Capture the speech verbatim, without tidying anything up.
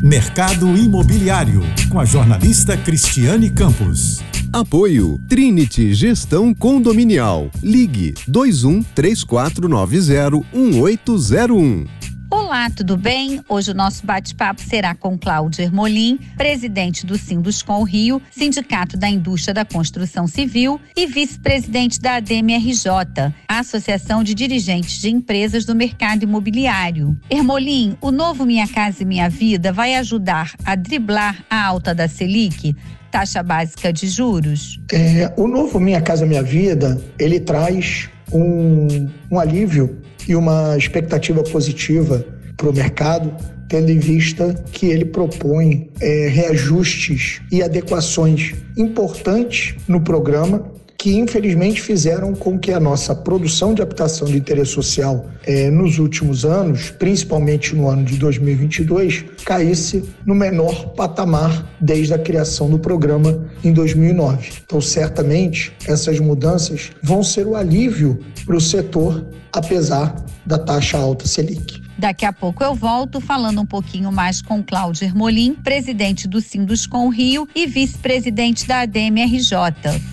Mercado Imobiliário, com a jornalista Cristiane Campos. Apoio Trinity Gestão Condominial. Ligue dois um três quatro nove zero um oito zero um. Olá, tudo bem? Hoje o nosso bate-papo será com Cláudio Ermolim, presidente do Sinduscon Rio, Sindicato da Indústria da Construção Civil, e vice-presidente da A D M R J, a Associação de Dirigentes de Empresas do Mercado Imobiliário. Ermolim, o novo Minha Casa e Minha Vida vai ajudar a driblar a alta da Selic, taxa básica de juros? É, o novo Minha Casa Minha Vida, ele traz um, um alívio e uma expectativa positiva para o mercado, tendo em vista que ele propõe é, reajustes e adequações importantes no programa, que infelizmente fizeram com que a nossa produção de habitação de interesse social é, nos últimos anos, principalmente no ano de dois mil e vinte e dois, caísse no menor patamar desde a criação do programa em dois mil e nove. Então, certamente, essas mudanças vão ser o alívio para o setor, apesar da taxa alta Selic. Daqui a pouco eu volto falando um pouquinho mais com Cláudio Ermolim, presidente do Sinduscon Rio e vice-presidente da A D M R J.